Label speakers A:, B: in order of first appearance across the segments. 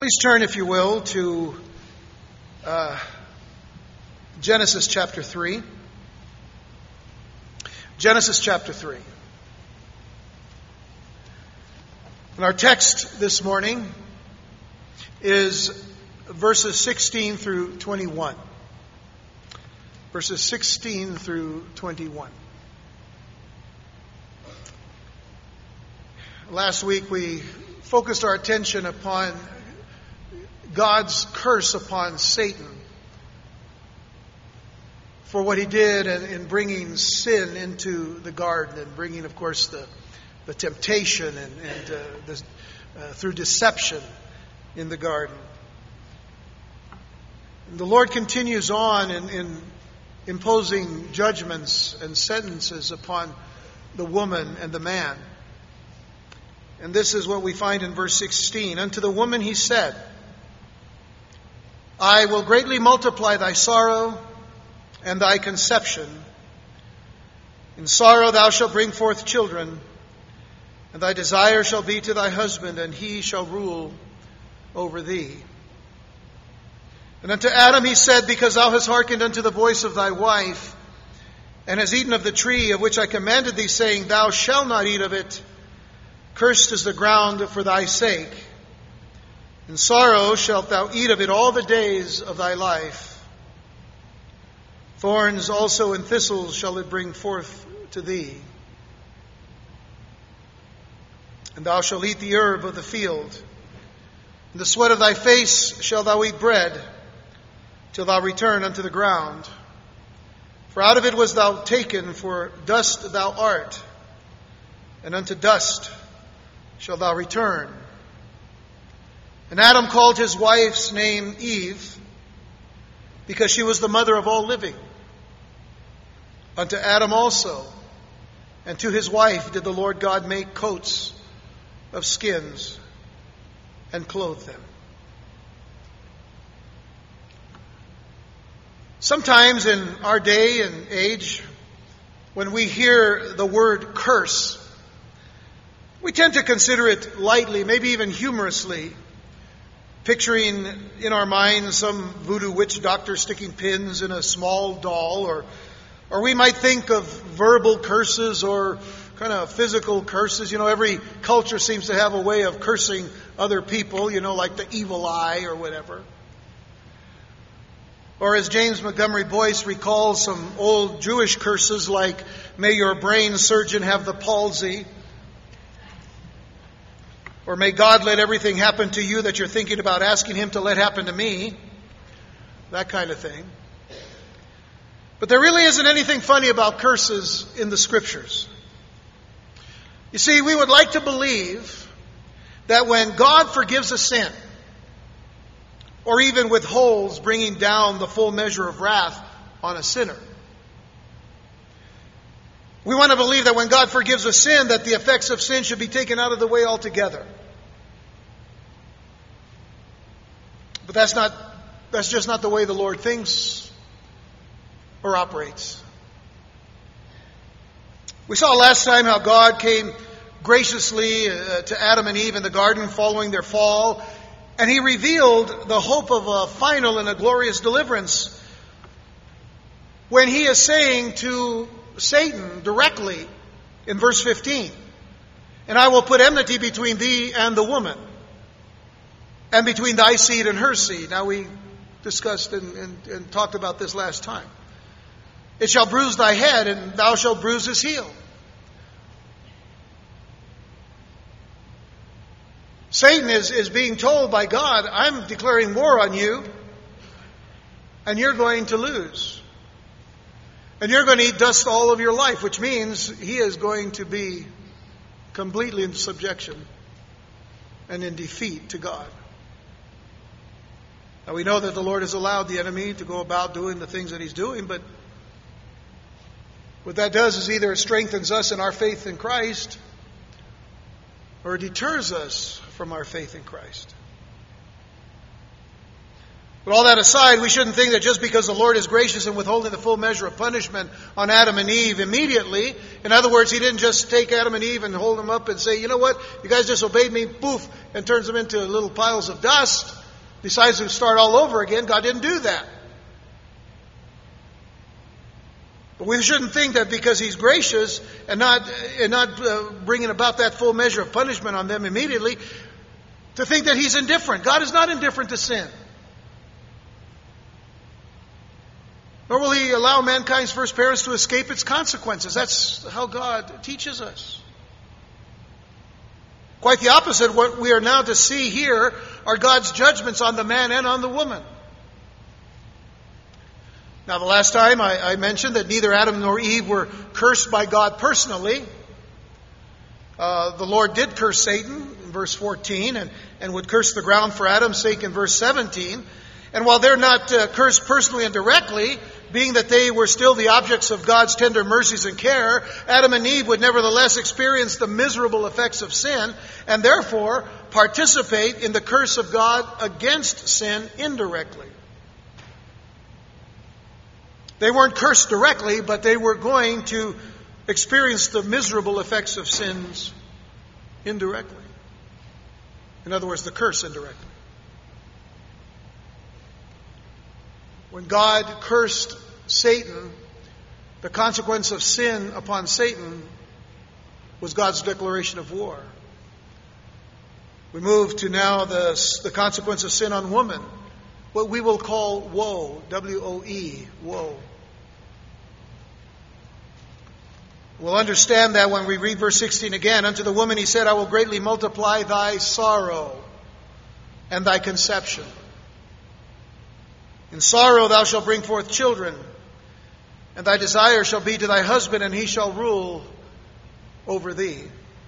A: Please turn, if you will, to Genesis chapter 3. Genesis chapter 3. And our text this morning is verses 16 through 21. Verses 16 through 21. Last week we focused our attention upon God's curse upon Satan for what he did in bringing sin into the garden and bringing, of course, the temptation and through deception in the garden. And the Lord continues on in imposing judgments and sentences upon the woman and the man. And this is what we find in verse 16. Unto the woman he said, I will greatly multiply thy sorrow and thy conception. In sorrow thou shalt bring forth children, and thy desire shall be to thy husband, and he shall rule over thee. And unto Adam he said, because thou hast hearkened unto the voice of thy wife, and hast eaten of the tree of which I commanded thee, saying, Thou shalt not eat of it, cursed is the ground for thy sake. In sorrow shalt thou eat of it all the days of thy life. Thorns also and thistles shall it bring forth to thee. And thou shalt eat the herb of the field. In the sweat of thy face shalt thou eat bread, till thou return unto the ground. For out of it was thou taken, for dust thou art, and unto dust shalt thou return. And Adam called his wife's name Eve, because she was the mother of all living. Unto Adam also, and to his wife did the Lord God make coats of skins and clothe them. Sometimes in our day and age, when we hear the word curse, we tend to consider it lightly, maybe even humorously, picturing in our minds some voodoo witch doctor sticking pins in a small doll, or we might think of verbal curses or kind of physical curses. You know, every culture seems to have a way of cursing other people, you know, like the evil eye or whatever. Or as James Montgomery Boyce recalls some old Jewish curses like, may your brain surgeon have the palsy. Or may God let everything happen to you that you're thinking about asking Him to let happen to me. That kind of thing. But there really isn't anything funny about curses in the Scriptures. You see, we would like to believe that when God forgives a sin, or even withholds bringing down the full measure of wrath on a sinner, we want to believe that when God forgives a sin, that the effects of sin should be taken out of the way altogether. But that's just not the way the Lord thinks or operates. We saw last time how God came graciously to Adam and Eve in the garden following their fall, and He revealed the hope of a final and a glorious deliverance when He is saying to Satan directly in verse 15, and I will put enmity between thee and the woman, and between thy seed and her seed. Now we discussed and talked about this last time. It shall bruise thy head, and thou shalt bruise his heel. Satan is being told by God, I'm declaring war on you, and you're going to lose. And you're going to eat dust all of your life, which means he is going to be completely in subjection and in defeat to God. Now we know that the Lord has allowed the enemy to go about doing the things that he's doing, but what that does is either it strengthens us in our faith in Christ, or it deters us from our faith in Christ. But all that aside, we shouldn't think that just because the Lord is gracious in withholding the full measure of punishment on Adam and Eve immediately, in other words, He didn't just take Adam and Eve and hold them up and say, you know what, you guys disobeyed me, poof, and turns them into little piles of dust, decides to start all over again. God didn't do that. But we shouldn't think that because He's gracious and not bringing about that full measure of punishment on them immediately, to think that He's indifferent. God is not indifferent to sin. Nor will He allow mankind's first parents to escape its consequences. That's how God teaches us. Quite the opposite. What we are now to see here are God's judgments on the man and on the woman. Now, the last time I mentioned that neither Adam nor Eve were cursed by God personally. The Lord did curse Satan in verse 14 and would curse the ground for Adam's sake in verse 17. And while they're not cursed personally and directly, being that they were still the objects of God's tender mercies and care, Adam and Eve would nevertheless experience the miserable effects of sin and therefore participate in the curse of God against sin indirectly. They weren't cursed directly, but they were going to experience the miserable effects of sins indirectly. In other words, the curse indirectly. When God cursed Satan, the consequence of sin upon Satan was God's declaration of war. We move to now the consequence of sin on woman, what we will call woe, W-O-E, woe. We'll understand that when we read verse 16 again. Unto the woman He said, I will greatly multiply thy sorrow and thy conception. In sorrow thou shalt bring forth children, and thy desire shall be to thy husband, and he shall rule over thee.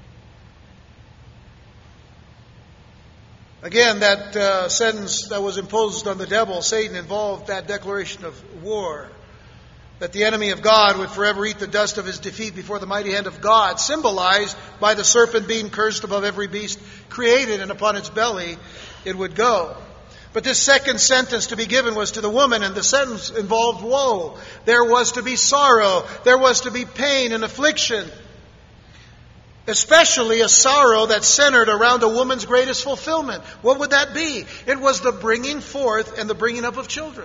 A: Again, that sentence that was imposed on the devil, Satan, involved that declaration of war. That the enemy of God would forever eat the dust of his defeat before the mighty hand of God, symbolized by the serpent being cursed above every beast created, and upon its belly it would go. But this second sentence to be given was to the woman, and the sentence involved woe. There was to be sorrow. There was to be pain and affliction. Especially a sorrow that centered around a woman's greatest fulfillment. What would that be? It was the bringing forth and the bringing up of children.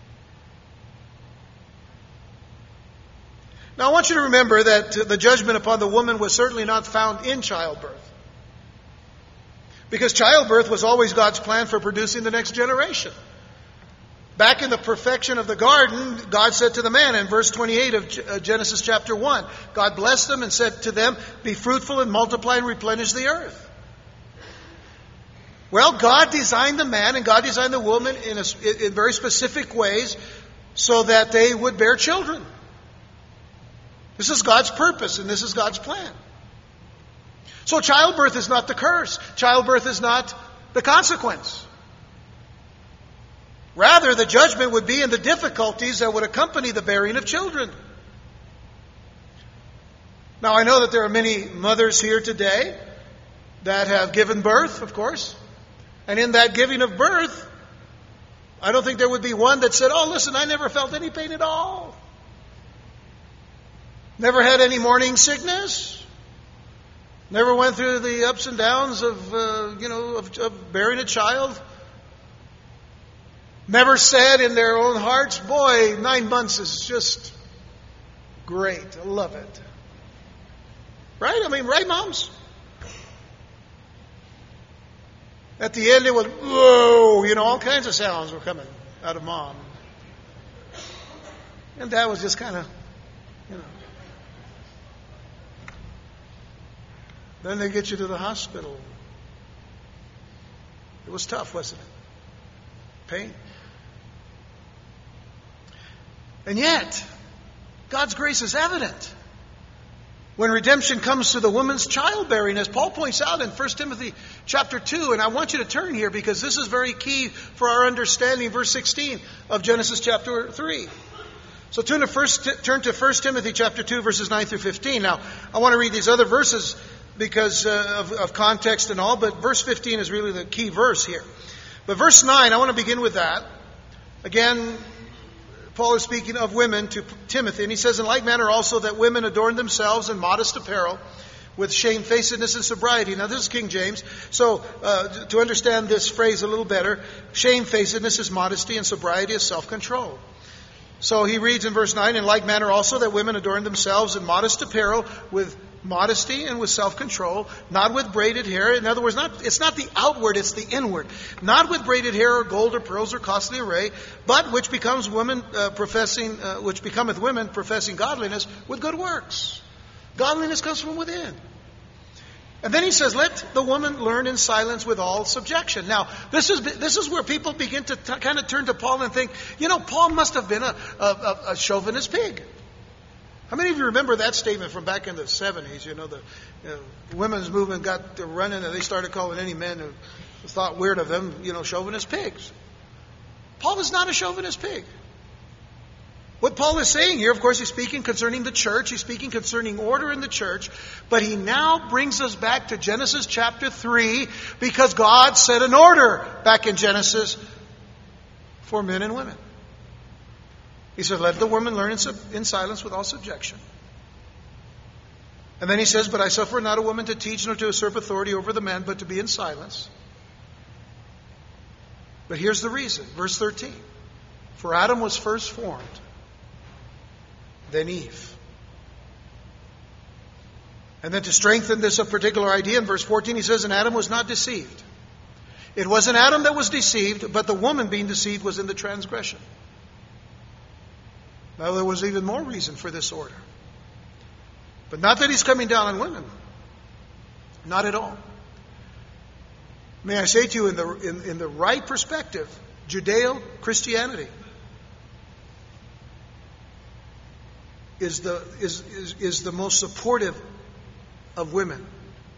A: Now I want you to remember that the judgment upon the woman was certainly not found in childbirth. Because childbirth was always God's plan for producing the next generation. Back in the perfection of the garden, God said to the man in verse 28 of Genesis chapter 1, God blessed them and said to them, be fruitful and multiply and replenish the earth. Well, God designed the man and God designed the woman in very specific ways so that they would bear children. This is God's purpose and this is God's plan. So childbirth is not the curse. Childbirth is not the consequence. Rather, the judgment would be in the difficulties that would accompany the bearing of children. Now, I know that there are many mothers here today that have given birth, of course. And in that giving of birth, I don't think there would be one that said, oh, listen, I never felt any pain at all. Never had any morning sickness. Never went through the ups and downs of bearing a child. Never said in their own hearts, boy, 9 months is just great. I love it. Right? I mean, right, moms? At the end, it was, whoa, all kinds of sounds were coming out of mom. And dad was just kind of, Then they get you to the hospital. It was tough, wasn't it? Pain. And yet, God's grace is evident when redemption comes to the woman's childbearing, as Paul points out in 1 Timothy chapter 2. And I want you to turn here because this is very key for our understanding, verse 16 of Genesis chapter 3. So turn to 1 Timothy chapter 2, verses 9 through 15. Now, I want to read these other verses because of context and all, but verse 15 is really the key verse here. But verse 9, I want to begin with that. Again, Paul is speaking of women to Timothy, and he says, in like manner also that women adorn themselves in modest apparel, with shamefacedness and sobriety. Now, this is King James. So, to understand this phrase a little better, shamefacedness is modesty and sobriety is self-control. So he reads in verse 9, in like manner also that women adorn themselves in modest apparel with modesty and with self-control, not with braided hair. In other words, it's not the outward, it's the inward. Not with braided hair or gold or pearls or costly array, but which becometh women professing godliness with good works. Godliness comes from within. And then he says, let the woman learn in silence with all subjection. Now, this is where people begin to kind of turn to Paul and think, Paul must have been a chauvinist pig. How many of you remember that statement from back in the 70s? The women's movement got to running and they started calling any men who thought weird of them, chauvinist pigs. Paul is not a chauvinist pig. What Paul is saying here, of course, he's speaking concerning the church. He's speaking concerning order in the church. But he now brings us back to Genesis chapter 3 because God set an order back in Genesis for men and women. He said, let the woman learn in silence with all subjection. And then he says, but I suffer not a woman to teach nor to usurp authority over the men, but to be in silence. But here's the reason. Verse 13. For Adam was first formed, then Eve. And then to strengthen this particular idea, in verse 14 he says, and Adam was not deceived. It wasn't Adam that was deceived, but the woman being deceived was in the transgression. Now there was even more reason for this order. But not that he's coming down on women. Not at all. May I say to you, in the right perspective, Judeo-Christianity is the most supportive of women.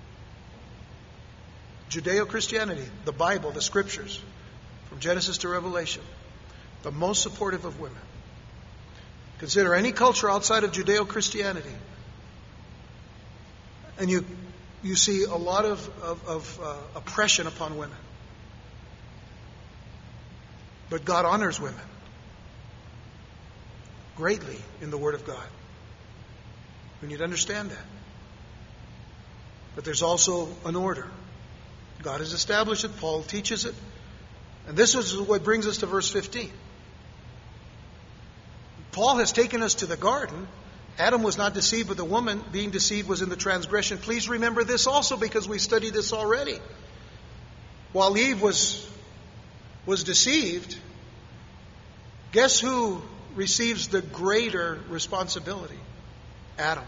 A: Judeo-Christianity, the Bible, the Scriptures, from Genesis to Revelation, the most supportive of women. Consider any culture outside of Judeo-Christianity, and you see a lot of oppression upon women. But God honors women greatly in the Word of God. We need to understand that. But there's also an order. God has established it. Paul teaches it. And this is what brings us to verse 15. Paul has taken us to the garden. Adam was not deceived, but the woman being deceived was in the transgression. Please remember this also because we studied this already. While Eve was deceived, guess who receives the greater responsibility? Adam.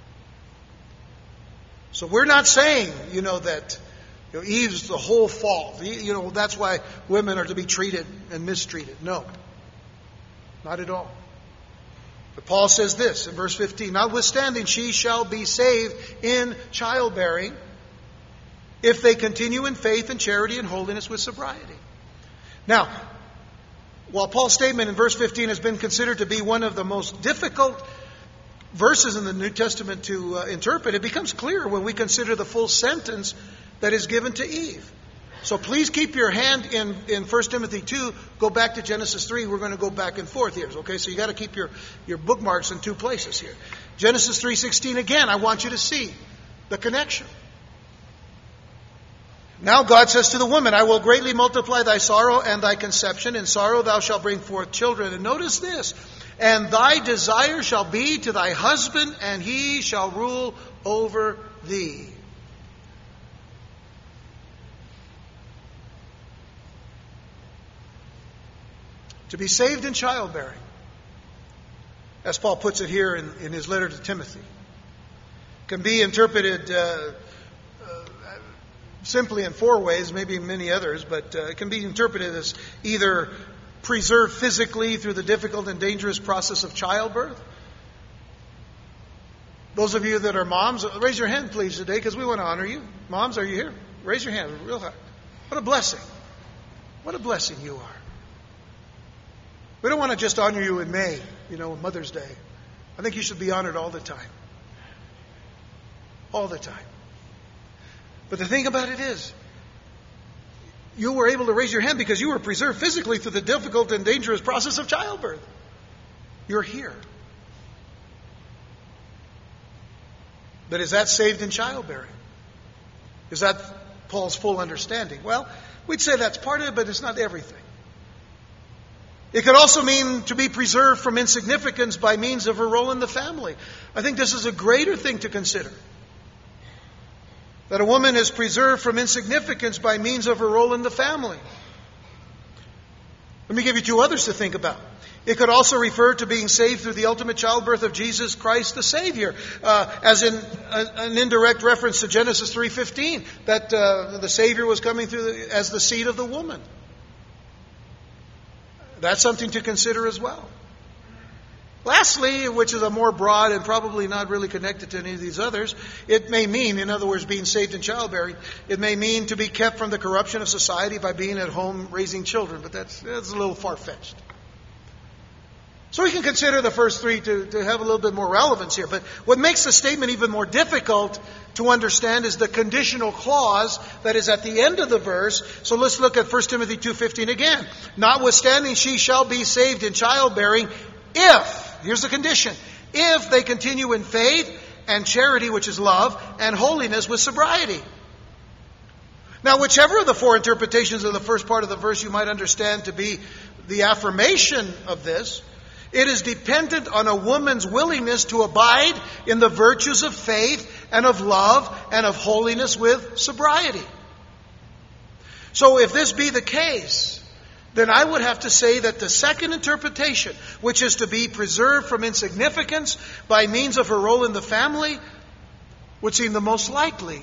A: So we're not saying, that Eve's the whole fault. That's why women are to be treated and mistreated. No. Not at all. But Paul says this in verse 15, notwithstanding she shall be saved in childbearing if they continue in faith and charity and holiness with sobriety. Now, while Paul's statement in verse 15 has been considered to be one of the most difficult verses in the New Testament to interpret, it becomes clearer when we consider the full sentence that is given to Eve. So please keep your hand in 1 Timothy 2. Go back to Genesis 3. We're going to go back and forth here. Okay, so you got to keep your bookmarks in two places here. Genesis 3:16 again. I want you to see the connection. Now God says to the woman, I will greatly multiply thy sorrow and thy conception. In sorrow thou shalt bring forth children. And notice this. And thy desire shall be to thy husband, and he shall rule over thee. To be saved in childbearing, as Paul puts it here in his letter to Timothy, can be interpreted simply in four ways, maybe many others, but it can be interpreted as either preserved physically through the difficult and dangerous process of childbirth. Those of you that are moms, raise your hand please today because we want to honor you. Moms, are you here? Raise your hand real high. What a blessing. What a blessing you are. We don't want to just honor you in May, Mother's Day. I think you should be honored all the time. All the time. But the thing about it is, you were able to raise your hand because you were preserved physically through the difficult and dangerous process of childbirth. You're here. But is that saved in childbearing? Is that Paul's full understanding? Well, we'd say that's part of it, but it's not everything. It could also mean to be preserved from insignificance by means of her role in the family. I think this is a greater thing to consider. That a woman is preserved from insignificance by means of her role in the family. Let me give you two others to think about. It could also refer to being saved through the ultimate childbirth of Jesus Christ the Savior, as in an indirect reference to Genesis 3:15, that the Savior was coming through as the seed of the woman. That's something to consider as well. Lastly, which is a more broad and probably not really connected to any of these others, it may mean, in other words, being saved in childbearing, it may mean to be kept from the corruption of society by being at home raising children, but that's a little far-fetched. So we can consider the first three to have a little bit more relevance here. But what makes the statement even more difficult to understand is the conditional clause that is at the end of the verse. So let's look at 1 Timothy 2:15 again. Notwithstanding, she shall be saved in childbearing if, here's the condition, if they continue in faith and charity, which is love, and holiness with sobriety. Now, whichever of the four interpretations of the first part of the verse you might understand to be the affirmation of this, it is dependent on a woman's willingness to abide in the virtues of faith and of love and of holiness with sobriety. So if this be the case, then I would have to say that the second interpretation, which is to be preserved from insignificance by means of her role in the family, would seem the most likely.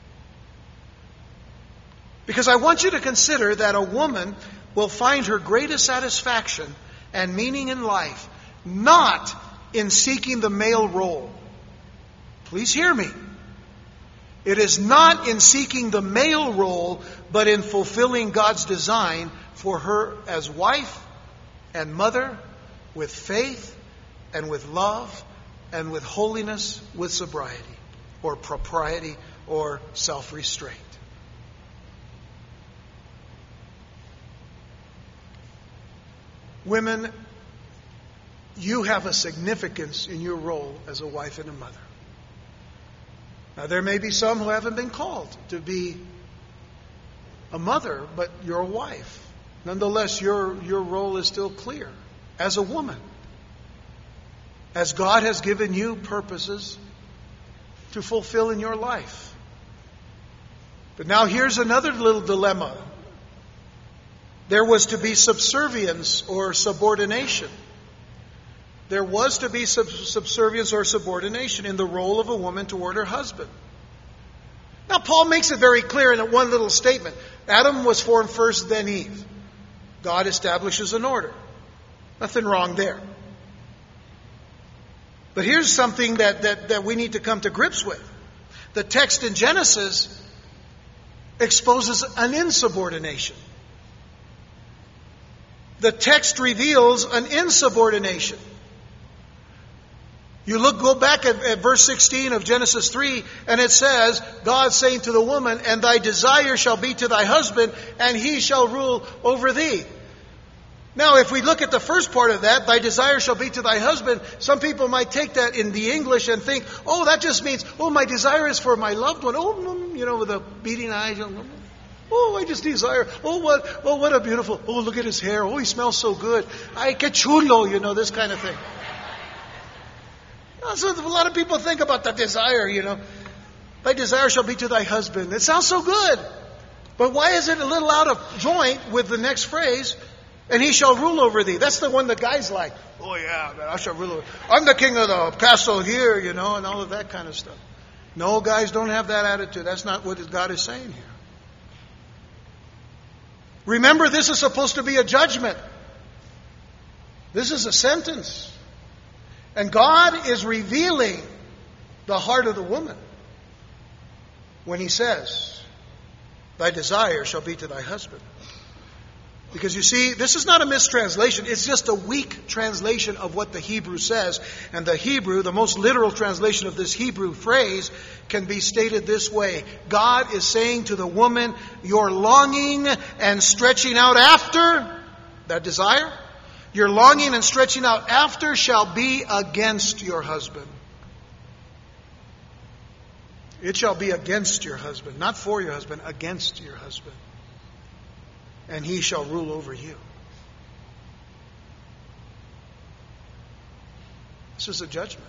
A: Because I want you to consider that a woman will find her greatest satisfaction and meaning in life not in seeking the male role. Please hear me. It is not in seeking the male role, but in fulfilling God's design for her as wife and mother, with faith and with love and with holiness, with sobriety or propriety or self-restraint. Women, you have a significance in your role as a wife and a mother. Now, there may be some who haven't been called to be a mother, but you're a wife. Nonetheless, your role is still clear as a woman. As God has given you purposes to fulfill in your life. But now here's another little dilemma. There was to be subservience or subordination. There was to be subservience or subordination in the role of a woman toward her husband. Now, Paul makes it very clear in one little statement. Adam was formed first, then Eve. God establishes an order. Nothing wrong there. But here's something that we need to come to grips with. The text in Genesis exposes an insubordination. The text reveals an insubordination. Go back at verse 16 of Genesis 3, and it says, God saying to the woman, and thy desire shall be to thy husband, and he shall rule over thee. Now, if we look at the first part of that, thy desire shall be to thy husband, some people might take that in the English and think, oh, that just means, oh, my desire is for my loved one. Oh, with a beating eyes. Oh, I just desire. Oh, what a beautiful. Oh, look at his hair. Oh, he smells so good. Ay, que chulo, this kind of thing. So a lot of people think about that desire, Thy desire shall be to thy husband. It sounds so good. But why is it a little out of joint with the next phrase? And he shall rule over thee. That's the one the guys like. Oh, yeah, man, I shall rule over. I'm the king of the castle here, and all of that kind of stuff. No, guys, don't have that attitude. That's not what God is saying here. Remember, this is supposed to be a judgment. This is a sentence. And God is revealing the heart of the woman when he says, thy desire shall be to thy husband. Because you see, this is not a mistranslation. It's just a weak translation of what the Hebrew says. And the Hebrew, the most literal translation of this Hebrew phrase, can be stated this way. God is saying to the woman, your longing and stretching out after, that desire, your longing and stretching out after shall be against your husband. It shall be against your husband. Not for your husband, against your husband. And he shall rule over you. This is a judgment.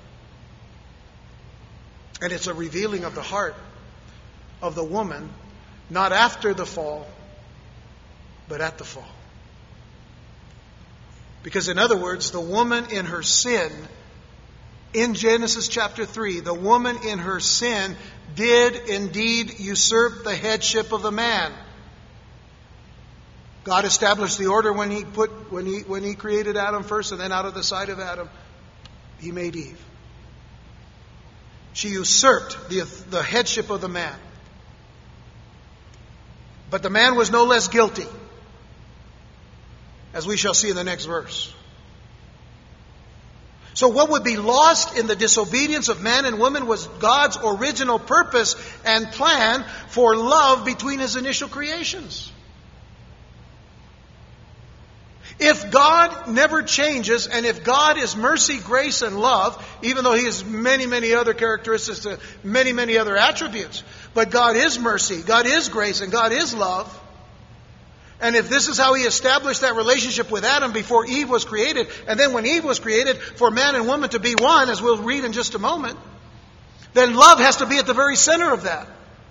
A: And it's a revealing of the heart of the woman, not after the fall, but at the fall. Because in other words, the woman in her sin, in Genesis chapter 3, the woman in her sin did indeed usurp the headship of the man. God established the order when he created Adam first, and then out of the side of Adam, he made Eve. She usurped the headship of the man. But the man was no less guilty, as we shall see in the next verse. So what would be lost in the disobedience of man and woman was God's original purpose and plan for love between His initial creations. If God never changes, and if God is mercy, grace, and love, even though He has many, many other characteristics, many, many other attributes, but God is mercy, God is grace, and God is love. And if this is how He established that relationship with Adam before Eve was created, and then when Eve was created, for man and woman to be one, as we'll read in just a moment, then love has to be at the very center of that.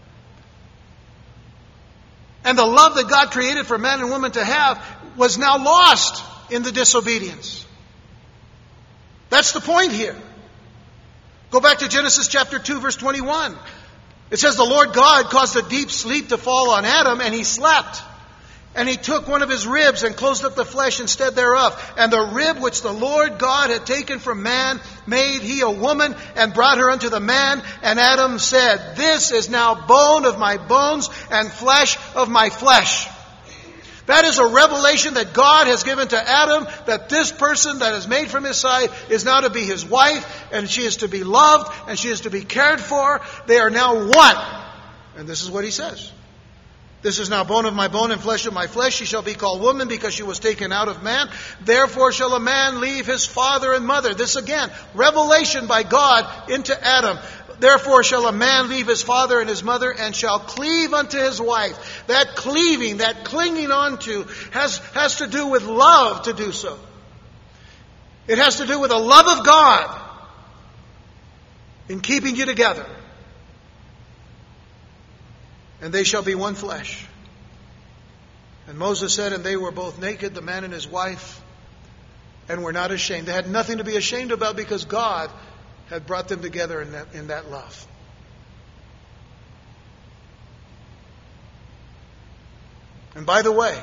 A: And the love that God created for man and woman to have was now lost in the disobedience. That's the point here. Go back to Genesis chapter 2, verse 21. It says, the Lord God caused a deep sleep to fall on Adam, and he slept. And he took one of his ribs and closed up the flesh instead thereof. And the rib which the Lord God had taken from man made he a woman and brought her unto the man. And Adam said, this is now bone of my bones and flesh of my flesh. That is a revelation that God has given to Adam, that this person that is made from his side is now to be his wife, and she is to be loved, and she is to be cared for. They are now one. And this is what he says. This is now bone of my bone and flesh of my flesh. She shall be called woman because she was taken out of man. Therefore shall a man leave his father and mother. This again, revelation by God into Adam. Therefore shall a man leave his father and his mother and shall cleave unto his wife. That cleaving, that clinging onto has to do with love to do so. It has to do with the love of God in keeping you together. And they shall be one flesh. And Moses said, and they were both naked, the man and his wife, and were not ashamed. They had nothing to be ashamed about because God had brought them together in that love. And by the way,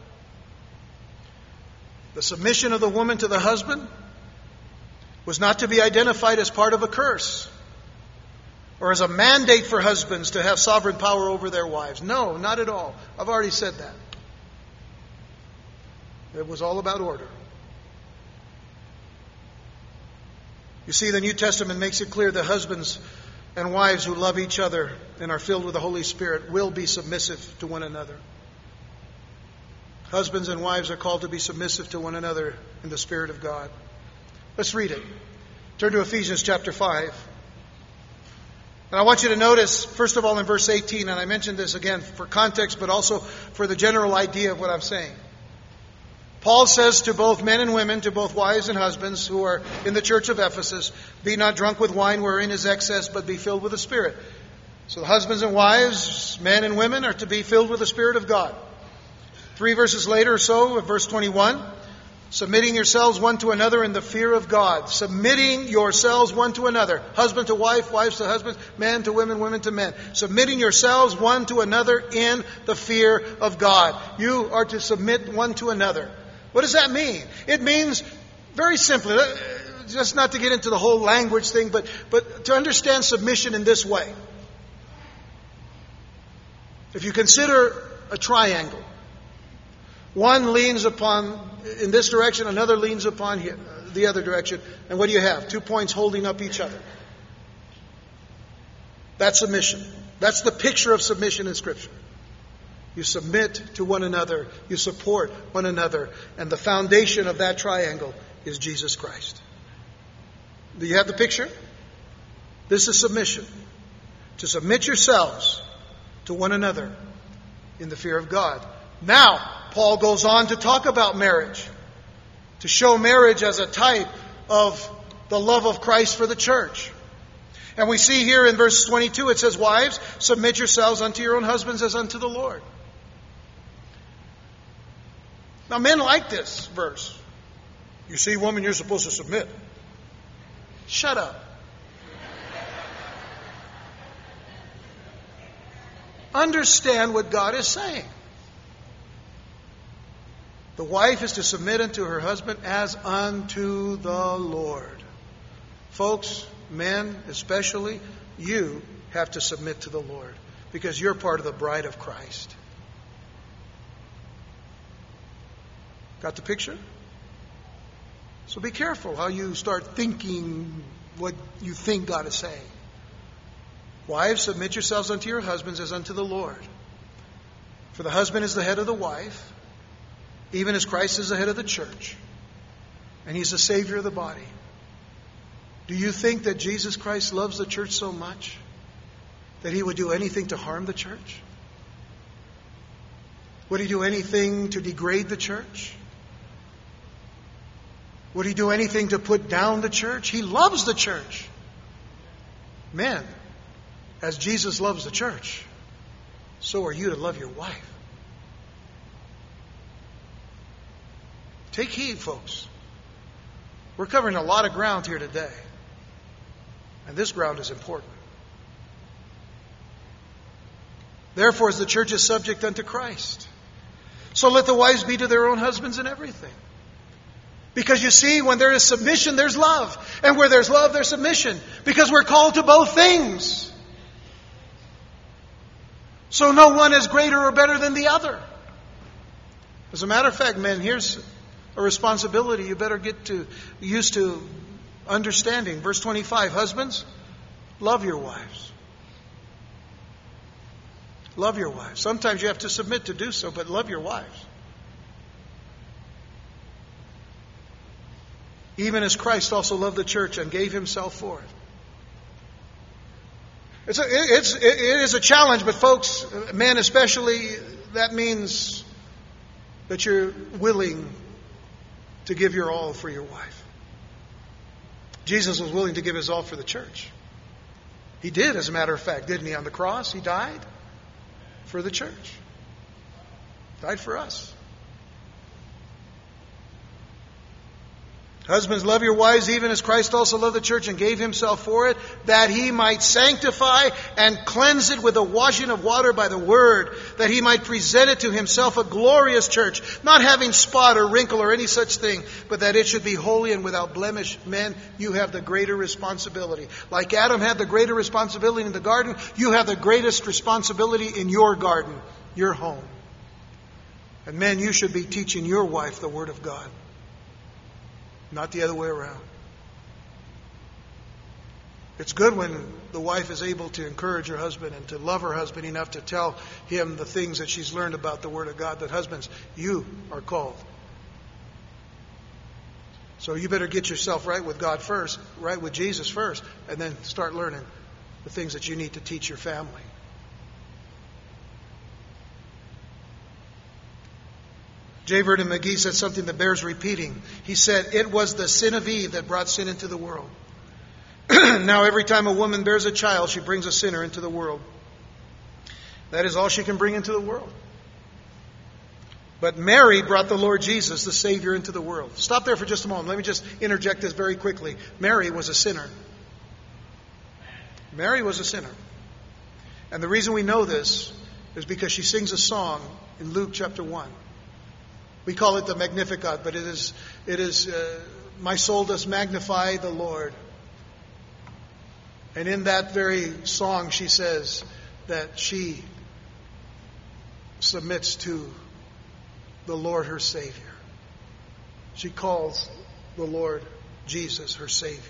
A: the submission of the woman to the husband was not to be identified as part of a curse or as a mandate for husbands to have sovereign power over their wives. No, not at all. I've already said that. It was all about order. You see, the New Testament makes it clear that husbands and wives who love each other and are filled with the Holy Spirit will be submissive to one another. Husbands and wives are called to be submissive to one another in the Spirit of God. Let's read it. Turn to Ephesians chapter 5. And I want you to notice, first of all, in verse 18, and I mentioned this again for context, but also for the general idea of what I'm saying. Paul says to both men and women, to both wives and husbands who are in the church of Ephesus, be not drunk with wine wherein is excess, but be filled with the Spirit. So the husbands and wives, men and women, are to be filled with the Spirit of God. 3 verses later or so, verse 21, submitting yourselves one to another in the fear of God. Submitting yourselves one to another. Husband to wife, wives to husbands, men to women, women to men. Submitting yourselves one to another in the fear of God. You are to submit one to another. What does that mean? It means, very simply, just not to get into the whole language thing, but to understand submission in this way. If you consider a triangle, One leans upon in this direction, another leans upon the other direction. And what do you have? 2 points holding up each other. That's submission. That's the picture of submission in Scripture. You submit to one another. You support one another. And the foundation of that triangle is Jesus Christ. Do you have the picture? This is submission. To submit yourselves to one another in the fear of God. Now, Paul goes on to talk about marriage. To show marriage as a type of the love of Christ for the church. And we see here in verse 22, it says, "Wives, submit yourselves unto your own husbands as unto the Lord." Now, men like this verse. You see, woman, you're supposed to submit. Shut up. Understand what God is saying. The wife is to submit unto her husband as unto the Lord. Folks, men especially, you have to submit to the Lord because you're part of the bride of Christ. Got the picture? So be careful how you start thinking what you think God is saying. Wives, submit yourselves unto your husbands as unto the Lord. For the husband is the head of the wife, even as Christ is the head of the church. And He's the Savior of the body. Do you think that Jesus Christ loves the church so much that He would do anything to harm the church? Would He do anything to degrade the church? Would He do anything to put down the church? He loves the church. Men, as Jesus loves the church, so are you to love your wife. Take heed, folks. We're covering a lot of ground here today. And this ground is important. Therefore, as the church is subject unto Christ, so let the wives be to their own husbands in everything. Because you see, when there is submission, there's love. And where there's love, there's submission. Because we're called to both things. So no one is greater or better than the other. As a matter of fact, men, here's a responsibility you better get used to understanding. Verse 25, husbands, love your wives. Love your wives. Sometimes you have to submit to do so, but love your wives. Even as Christ also loved the church and gave Himself for it. It is a challenge, but folks, men especially, that means that you're willing to give your all for your wife. Jesus was willing to give His all for the church. He did, as a matter of fact, didn't He? On the cross, He died for the church. Died for us. Husbands, love your wives even as Christ also loved the church and gave Himself for it, that He might sanctify and cleanse it with the washing of water by the word, that He might present it to Himself a glorious church, not having spot or wrinkle or any such thing, but that it should be holy and without blemish. Men, you have the greater responsibility. Like Adam had the greater responsibility in the garden, you have the greatest responsibility in your garden, your home. And men, you should be teaching your wife the Word of God. Not the other way around. It's good when the wife is able to encourage her husband and to love her husband enough to tell him the things that she's learned about the Word of God. That husbands, you are called. So you better get yourself right with God first, right with Jesus first, and then start learning the things that you need to teach your family. J. Vernon McGee said something that bears repeating. He said, "It was the sin of Eve that brought sin into the world. Now every time a woman bears a child, she brings a sinner into the world. That is all she can bring into the world. But Mary brought the Lord Jesus, the Savior, into the world." Stop there for just a moment. Let me just interject this very quickly. Mary was a sinner. Mary was a sinner. And the reason we know this is because she sings a song in Luke chapter 1. We call it the Magnificat, but it is my soul does magnify the Lord. And in that very song she says that she submits to the Lord her Savior. She calls the Lord Jesus her Savior.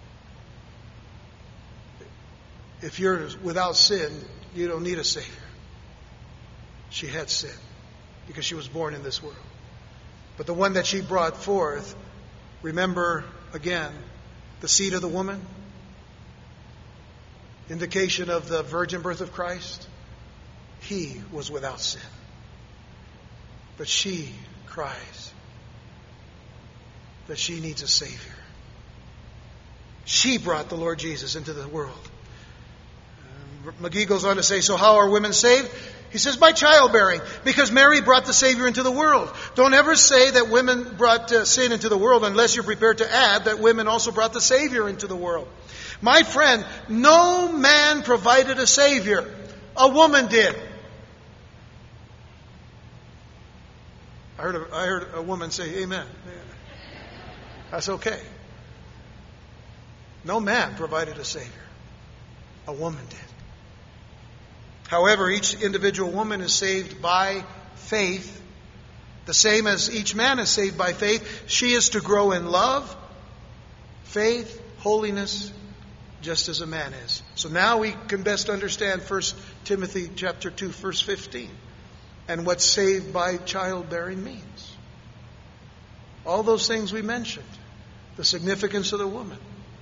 A: If you're without sin, you don't need a Savior. She had sin because she was born in this world. But the one that she brought forth, remember again, the seed of the woman, indication of the virgin birth of Christ. He was without sin. But she cries that she needs a Savior. She brought the Lord Jesus into the world. McGee goes on to say, so how are women saved? He says, by childbearing, because Mary brought the Savior into the world. Don't ever say that women brought sin into the world unless you're prepared to add that women also brought the Savior into the world. My friend, no man provided a Savior. A woman did. I heard a woman say, amen. That's okay. No man provided a Savior. A woman did. However, each individual woman is saved by faith. The same as each man is saved by faith. She is to grow in love, faith, holiness, just as a man is. So now we can best understand 1 Timothy chapter 2, verse 15, and what saved by childbearing means. All those things we mentioned. The significance of the woman.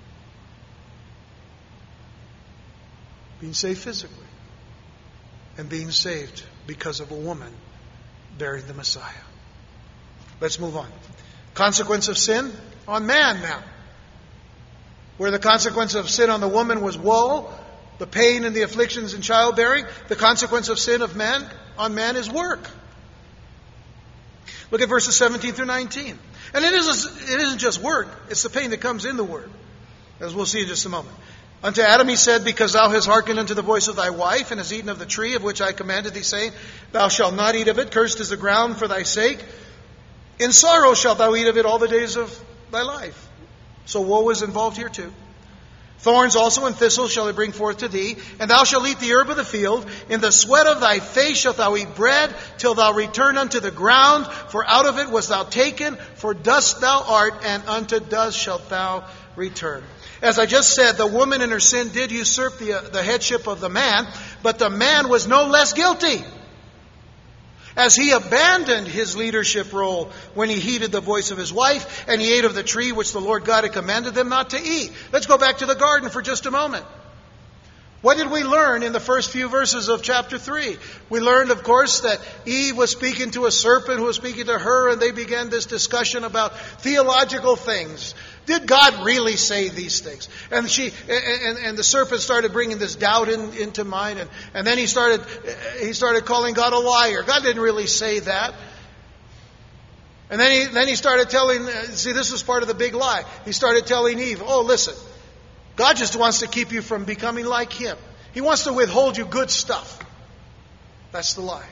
A: Being saved physically. And being saved because of a woman bearing the Messiah. Let's move on. Consequence of sin on man now. Where the consequence of sin on the woman was woe, the pain and the afflictions in childbearing, the consequence of sin of man on man is work. Look at verses 17 through 19. And it isn't just work, it's the pain that comes in the work, as we'll see in just a moment. Unto Adam he said, because thou hast hearkened unto the voice of thy wife, and hast eaten of the tree of which I commanded thee, saying, thou shalt not eat of it, cursed is the ground for thy sake. In sorrow shalt thou eat of it all the days of thy life. So woe is involved here too. Thorns also and thistles shall it bring forth to thee, and thou shalt eat the herb of the field. In the sweat of thy face shalt thou eat bread, till thou return unto the ground, for out of it wast thou taken, for dust thou art, and unto dust shalt thou return. As I just said, the woman in her sin did usurp the headship of the man, but the man was no less guilty, as he abandoned his leadership role when he heeded the voice of his wife, and he ate of the tree which the Lord God had commanded them not to eat. Let's go back to the garden for just a moment. What did we learn in the first few verses of chapter 3? We learned, of course, that Eve was speaking to a serpent who was speaking to her, and they began this discussion about theological things. Did God really say these things? And the serpent started bringing this doubt into mind, and then he started calling God a liar. God didn't really say that. And then he started telling, see, this was part of the big lie. He started telling Eve, oh, listen, God just wants to keep you from becoming like Him. He wants to withhold you good stuff. That's the lie.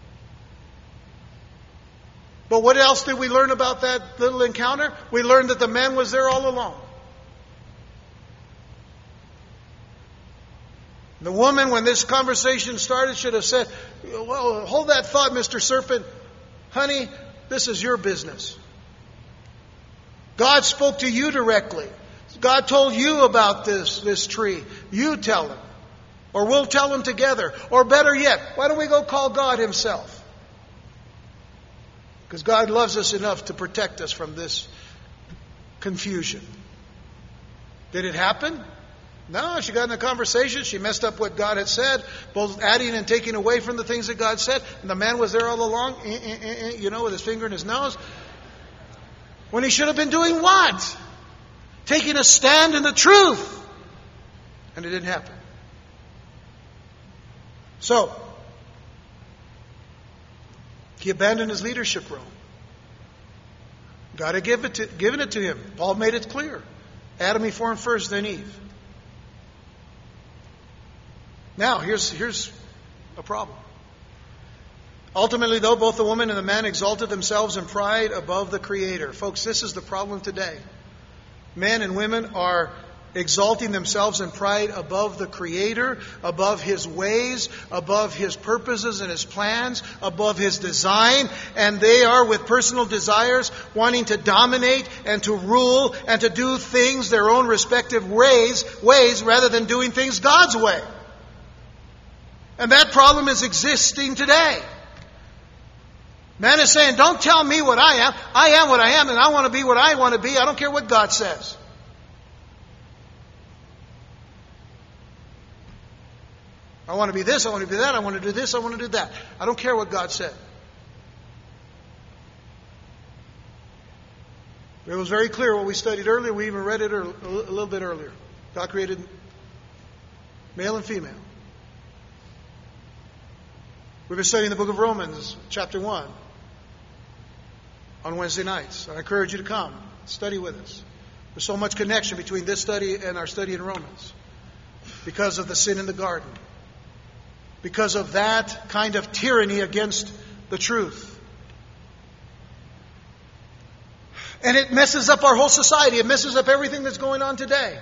A: But what else did we learn about that little encounter? We learned that the man was there all along. The woman, when this conversation started, should have said, well, hold that thought, Mr. Serpent. Honey, this is your business. God spoke to you directly. God told you about this tree. You tell him. Or we'll tell him together. Or better yet, why don't we go call God Himself? Because God loves us enough to protect us from this confusion. Did it happen? No, she got in a conversation. She messed up what God had said, both adding and taking away from the things that God said. And the man was there all along, with his finger in his nose. When he should have been doing what? Taking a stand in the truth. And it didn't happen. So, he abandoned his leadership role. God had given it to him. Paul made it clear. Adam he formed first, then Eve. Now, here's a problem. Ultimately, though, both the woman and the man exalted themselves in pride above the Creator. Folks, this is the problem today. Men and women are exalting themselves in pride above the Creator, above His ways, above His purposes and His plans, above His design. And they are, with personal desires, wanting to dominate and to rule and to do things their own respective ways rather than doing things God's way. And that problem is existing today. Man is saying, don't tell me what I am. I am what I am, and I want to be what I want to be. I don't care what God says. I want to be this, I want to be that, I want to do this, I want to do that. I don't care what God said. It was very clear what we studied earlier. We even read it a little bit earlier. God created male and female. We've been studying the book of Romans, chapter 1, on Wednesday nights. I encourage you to come, study with us. There's so much connection between this study and our study in Romans because of the sin in the garden. Because of that kind of tyranny against the truth. And it messes up our whole society. It messes up everything that's going on today.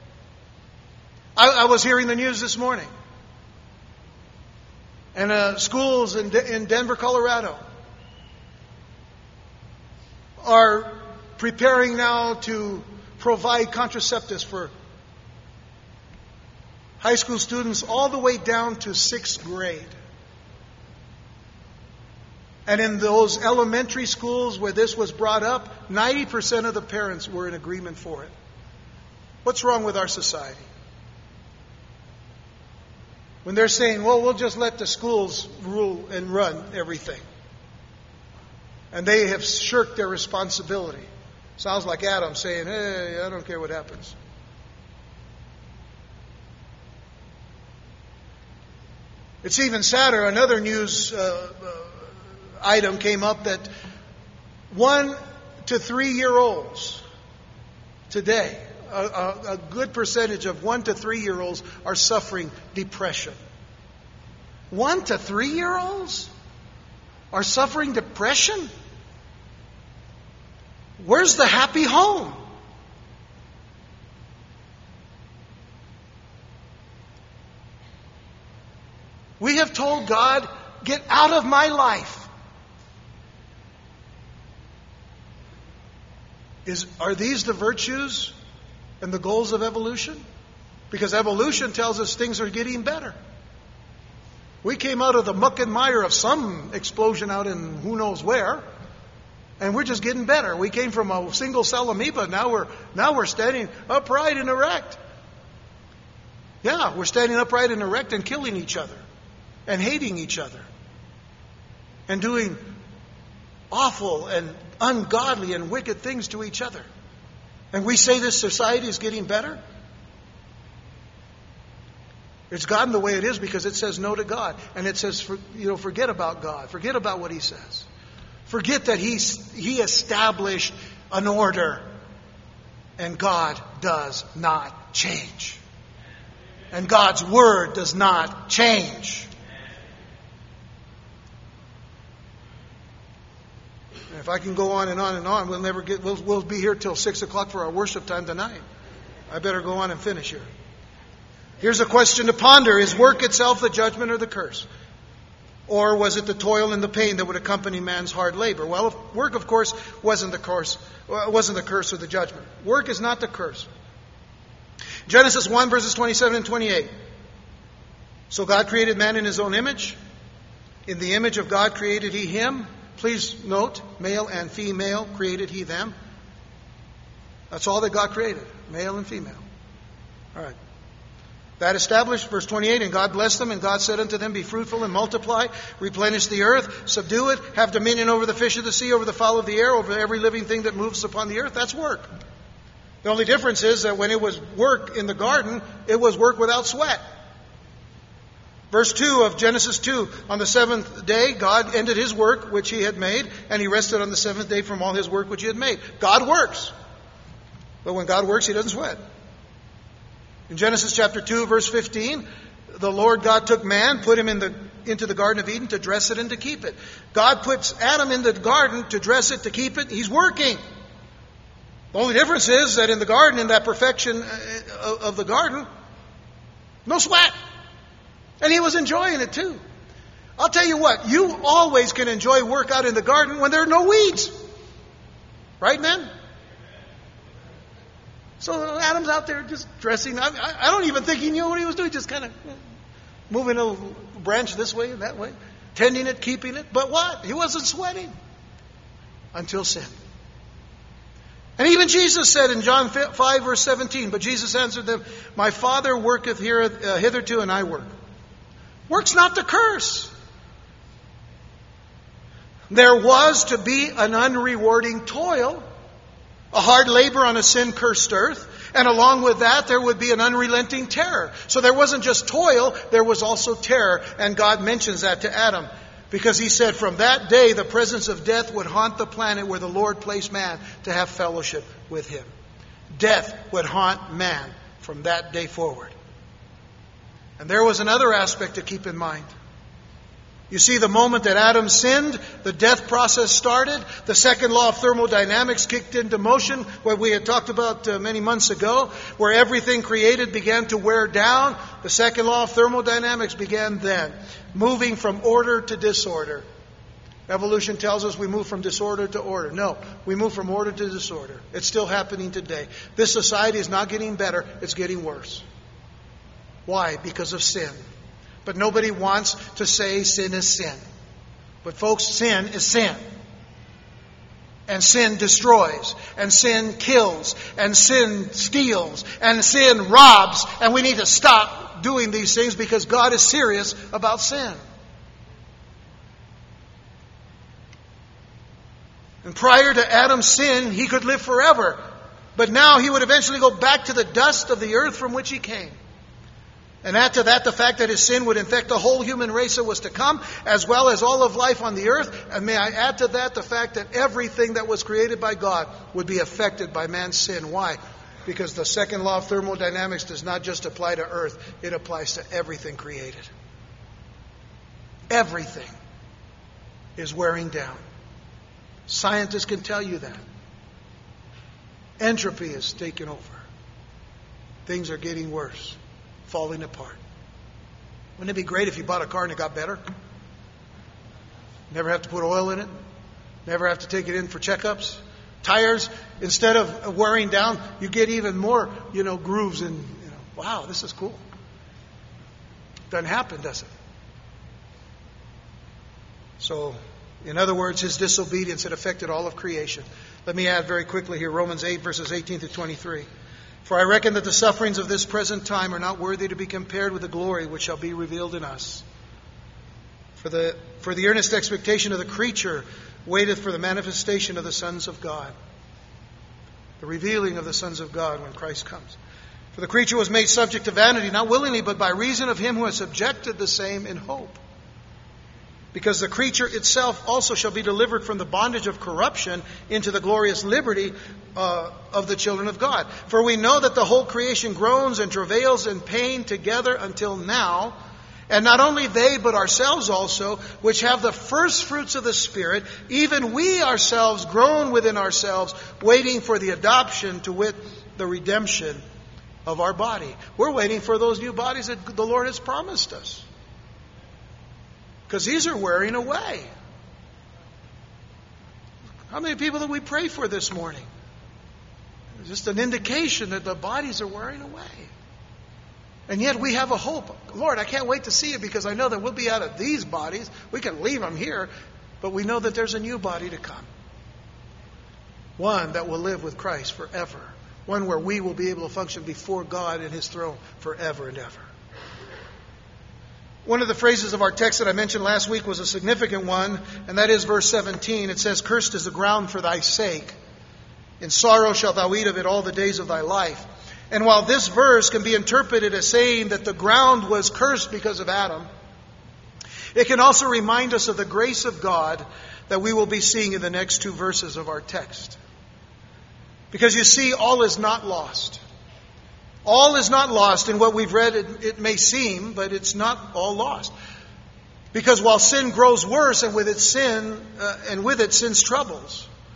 A: I was hearing the news this morning. And schools in Denver, Colorado are preparing now to provide contraceptives for high school students all the way down to 6th grade. And in those elementary schools where this was brought up, 90% of the parents were in agreement for it. What's wrong with our society? When they're saying, well, we'll just let the schools rule and run everything. And they have shirked their responsibility. Sounds like Adam saying, hey, I don't care what happens. It's even sadder. Another news item came up that 1 to 3-year-olds today, a good percentage of 1 to 3-year-olds are suffering depression. 1 to 3-year-olds are suffering depression? Where's the happy home? We have told God, get out of my life. Are these the virtues and the goals of evolution? Because evolution tells us things are getting better. We came out of the muck and mire of some explosion out in who knows where, and we're just getting better. We came from a single cell amoeba. Now we're standing upright and erect. Yeah, we're standing upright and erect and killing each other. And hating each other. And doing awful and ungodly and wicked things to each other. And we say this society is getting better? It's gotten the way it is because it says no to God. And it says, forget about God. Forget about what He says. Forget that He established an order. And God does not change. And God's Word does not change. If I can go on and on and on, we'll be here till 6 o'clock for our worship time tonight. I better go on and finish here. Here's a question to ponder. Is work itself the judgment or the curse? Or was it the toil and the pain that would accompany man's hard labor? Well, work, of course, wasn't the curse or the judgment. Work is not the curse. Genesis 1, verses 27 and 28. So God created man in His own image. In the image of God created He him. Please note, male and female created He them. That's all that God created, male and female. All right. That established, verse 28, and God blessed them, and God said unto them, be fruitful and multiply, replenish the earth, subdue it, have dominion over the fish of the sea, over the fowl of the air, over every living thing that moves upon the earth. That's work. The only difference is that when it was work in the garden, it was work without sweat. Verse 2 of Genesis 2, on the 7th day, God ended His work which He had made, and He rested on the 7th day from all His work which He had made. God works. But when God works, He doesn't sweat. In Genesis chapter 2, verse 15, the Lord God took man, put him into the Garden of Eden to dress it and to keep it. God puts Adam in the garden to dress it, to keep it. He's working. The only difference is that in the garden, in that perfection of the garden, no sweat. And he was enjoying it too. I'll tell you what, you always can enjoy work out in the garden when there are no weeds. Right, men? So Adam's out there just dressing. I don't even think he knew what he was doing. Just kind of moving a branch this way and that way. Tending it, keeping it. But what? He wasn't sweating. Until sin. And even Jesus said in John 5 verse 17, but Jesus answered them, my Father worketh hitherto and I work. Work's not the curse. There was to be an unrewarding toil, a hard labor on a sin-cursed earth, and along with that there would be an unrelenting terror. So there wasn't just toil, there was also terror, and God mentions that to Adam. Because he said from that day the presence of death would haunt the planet where the Lord placed man to have fellowship with him. Death would haunt man from that day forward. And there was another aspect to keep in mind. You see, the moment that Adam sinned, the death process started. The second law of thermodynamics kicked into motion, what we had talked about many months ago, where everything created began to wear down. The second law of thermodynamics began then, moving from order to disorder. Evolution tells us we move from disorder to order. No, we move from order to disorder. It's still happening today. This society is not getting better, it's getting worse. Why? Because of sin. But nobody wants to say sin is sin. But folks, sin is sin. And sin destroys. And sin kills. And sin steals. And sin robs. And we need to stop doing these things because God is serious about sin. And prior to Adam's sin, he could live forever. But now he would eventually go back to the dust of the earth from which he came. And add to that the fact that his sin would infect the whole human race that was to come, as well as all of life on the earth. And may I add to that the fact that everything that was created by God would be affected by man's sin. Why? Because the second law of thermodynamics does not just apply to earth, it applies to everything created. Everything is wearing down. Scientists can tell you that. Entropy is taking over. Things are getting worse. Falling apart. Wouldn't it be great if you bought a car and it got better? Never have to put oil in it. Never have to take it in for checkups. Tires, instead of wearing down, you get even more, grooves and, wow, this is cool. Doesn't happen, does it? So, in other words, his disobedience had affected all of creation. Let me add very quickly here, Romans 8, verses 18 to 23. For I reckon that the sufferings of this present time are not worthy to be compared with the glory which shall be revealed in us. For the earnest expectation of the creature waiteth for the manifestation of the sons of God. The revealing of the sons of God when Christ comes. For the creature was made subject to vanity, not willingly, but by reason of him who has subjected the same in hope. Because the creature itself also shall be delivered from the bondage of corruption into the glorious liberty of the children of God. For we know that the whole creation groans and travails in pain together until now. And not only they, but ourselves also, which have the first fruits of the Spirit, even we ourselves groan within ourselves, waiting for the adoption, to wit, the redemption of our body. We're waiting for those new bodies that the Lord has promised us. Because these are wearing away. How many people did we pray for this morning? It's just an indication that the bodies are wearing away. And yet we have a hope. Lord, I can't wait to see it because I know that we'll be out of these bodies. We can leave them here, but we know that there's a new body to come. One that will live with Christ forever. One where we will be able to function before God and His throne forever and ever. One of the phrases of our text that I mentioned last week was a significant one, and that is verse 17. It says, "Cursed is the ground for thy sake. In sorrow shalt thou eat of it all the days of thy life." And while this verse can be interpreted as saying that the ground was cursed because of Adam, it can also remind us of the grace of God that we will be seeing in the next two verses of our text. Because you see, all is not lost. All is not lost in what we've read. It may seem, but it's not all lost. Because while sin grows worse, and with it sin's troubles,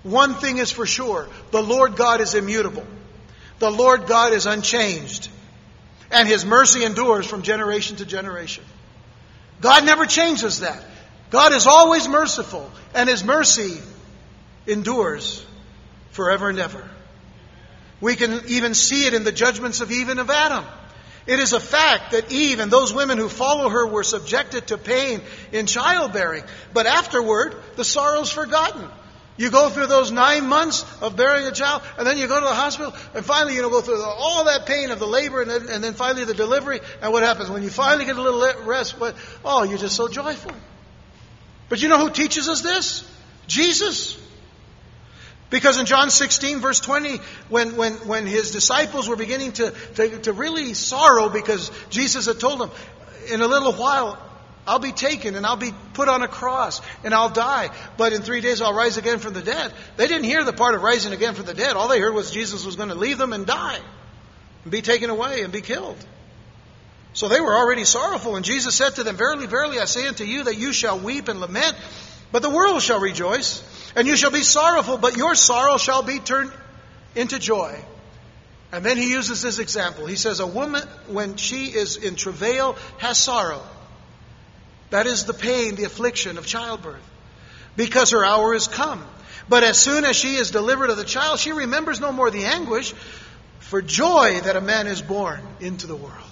A: One thing is for sure. The Lord God is immutable. The Lord God is unchanged. And His mercy endures from generation to generation. God never changes that. God is always merciful. And His mercy endures forever and ever. We can even see it in the judgments of Eve and of Adam. It is a fact that Eve and those women who follow her were subjected to pain in childbearing. But afterward, the sorrow's forgotten. You go through those 9 months of bearing a child, and then you go to the hospital, and finally you go through all that pain of the labor, and then finally the delivery. And what happens? When you finally get a little rest, you're just so joyful. But you know who teaches us this? Jesus. Because in John 16, verse 20, when His disciples were beginning to really sorrow because Jesus had told them, in a little while, I'll be taken and I'll be put on a cross and I'll die. But in 3 days I'll rise again from the dead. They didn't hear the part of rising again from the dead. All they heard was Jesus was going to leave them and die. And be taken away and be killed. So they were already sorrowful. And Jesus said to them, Verily, verily, I say unto you that you shall weep and lament, but the world shall rejoice. And you shall be sorrowful, but your sorrow shall be turned into joy. And then He uses this example. He says, a woman, when she is in travail, has sorrow. That is the pain, the affliction of childbirth. Because her hour is come. But as soon as she is delivered of the child, she remembers no more the anguish for joy that a man is born into the world.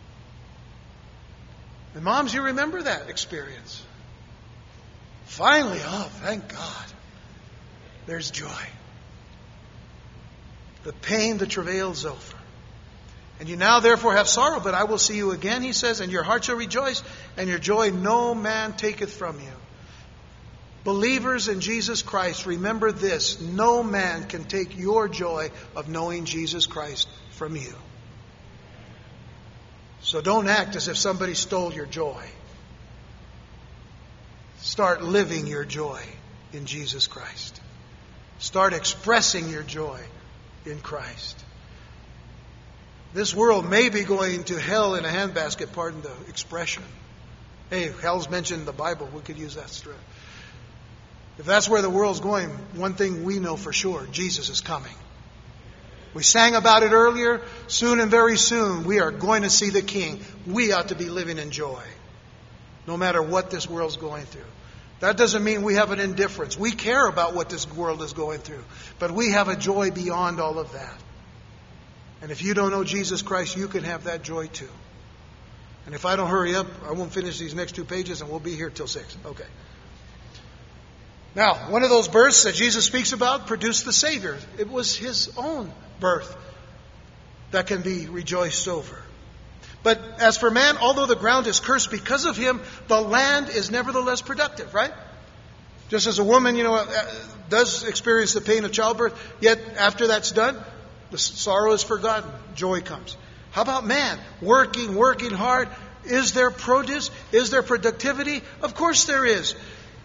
A: And moms, you remember that experience. Finally, thank God. There's joy. The pain, the travail is over. And you now therefore have sorrow, but I will see you again, He says, and your heart shall rejoice, and your joy no man taketh from you. Believers in Jesus Christ, remember this: no man can take your joy of knowing Jesus Christ from you. So don't act as if somebody stole your joy. Start living your joy in Jesus Christ. Start expressing your joy in Christ. This world may be going to hell in a handbasket, pardon the expression. Hey, hell's mentioned in the Bible. We could use that straight. If that's where the world's going, one thing we know for sure: Jesus is coming. We sang about it earlier. Soon and very soon we are going to see the King. We ought to be living in joy, no matter what this world's going through. That doesn't mean we have an indifference. We care about what this world is going through. But we have a joy beyond all of that. And if you don't know Jesus Christ, you can have that joy too. And if I don't hurry up, I won't finish these next 2 pages and we'll be here till 6. Okay. Now, one of those births that Jesus speaks about produced the Savior. It was His own birth that can be rejoiced over. But as for man, although the ground is cursed because of him, the land is nevertheless productive, right? Just as a woman, does experience the pain of childbirth, yet after that's done, the sorrow is forgotten. Joy comes. How about man? Working hard. Is there produce? Is there productivity? Of course there is.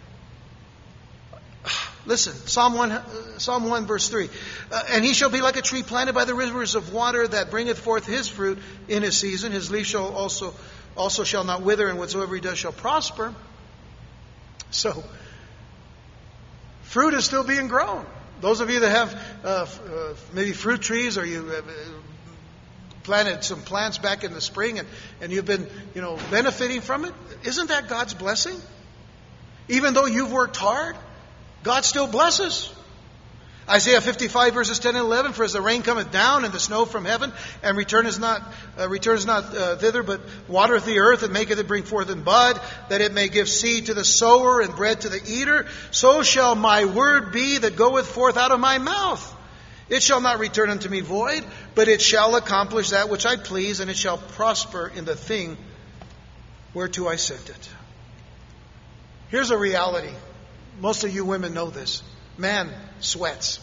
A: Listen, Psalm 1 verse 3. And he shall be like a tree planted by the rivers of water that bringeth forth his fruit in his season. His leaf shall also shall not wither, and whatsoever he does shall prosper. So, fruit is still being grown. Those of you that have maybe fruit trees, or you planted some plants back in the spring and you've been, benefiting from it, isn't that God's blessing? Even though you've worked hard, God still blesses. Isaiah 55 verses 10 and 11, for as the rain cometh down and the snow from heaven, and returns not thither, but watereth the earth, and maketh it bring forth in bud, that it may give seed to the sower and bread to the eater, so shall my word be that goeth forth out of my mouth. It shall not return unto me void, but it shall accomplish that which I please, and it shall prosper in the thing whereto I sent it. Here's a reality. Most of you women know this. Man sweats.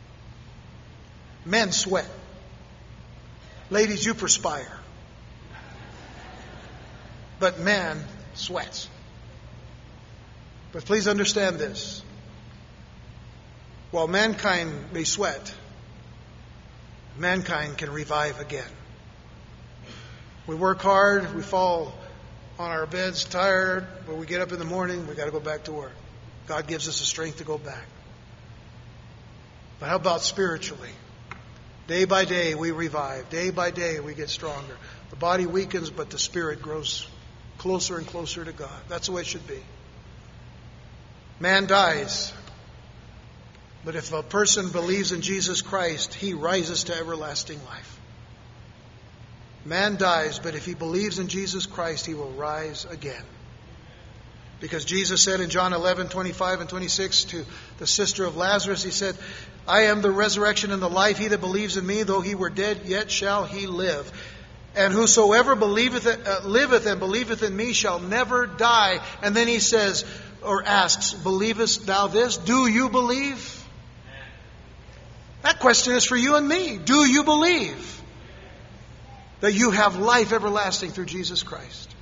A: Men sweat. Ladies, you perspire. But man sweats. But please understand this. While mankind may sweat, mankind can revive again. We work hard, we fall on our beds tired, but we get up in the morning, we got to go back to work. God gives us the strength to go back. But how about spiritually? Day by day we revive. Day by day we get stronger. The body weakens, but the spirit grows closer and closer to God. That's the way it should be. Man dies. But if a person believes in Jesus Christ, he rises to everlasting life. Man dies, but if he believes in Jesus Christ, he will rise again. Because Jesus said in John 11:25 and 26 to the sister of Lazarus, He said, I am the resurrection and the life. He that believes in me, though he were dead, yet shall he live. And whosoever liveth and believeth in me shall never die. And then He says, or asks, believest thou this? Do you believe? That question is for you and me. Do you believe that you have life everlasting through Jesus Christ?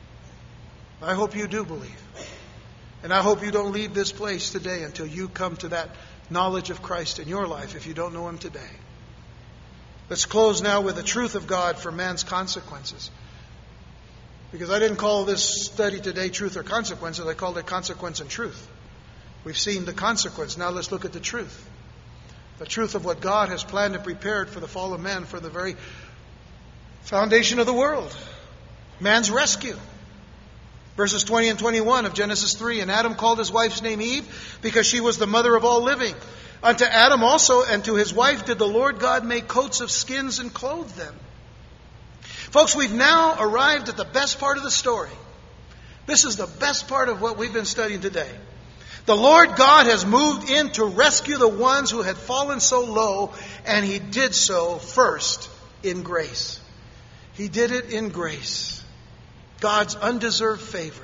A: I hope you do believe. And I hope you don't leave this place today until you come to that knowledge of Christ in your life if you don't know Him today. Let's close now with the truth of God for man's consequences. Because I didn't call this study today truth or consequences. I called it consequence and truth. We've seen the consequence. Now let's look at the truth. The truth of what God has planned and prepared for the fall of man, for the very foundation of the world. Man's rescue. Verses 20 and 21 of Genesis 3. And Adam called his wife's name Eve, because she was the mother of all living. Unto Adam also and to his wife did the Lord God make coats of skins and clothe them. Folks, we've now arrived at the best part of the story. This is the best part of what we've been studying today. The Lord God has moved in to rescue the ones who had fallen so low, and He did so first in grace. He did it in grace. God's undeserved favor.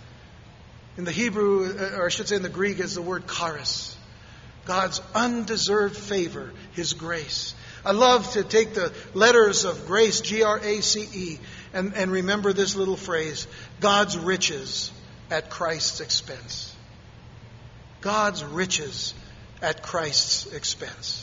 A: In the Hebrew, or I should say in the Greek, is the word charis. God's undeserved favor, His grace. I love to take the letters of grace, G-R-A-C-E, and remember this little phrase, God's riches at Christ's expense. God's riches at Christ's expense.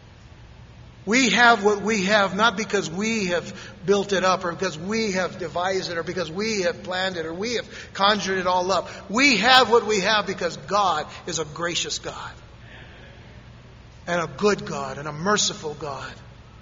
A: We have what we have not because we have built it up or because we have devised it or because we have planned it or we have conjured it all up. We have what we have because God is a gracious God and a good God and a merciful God.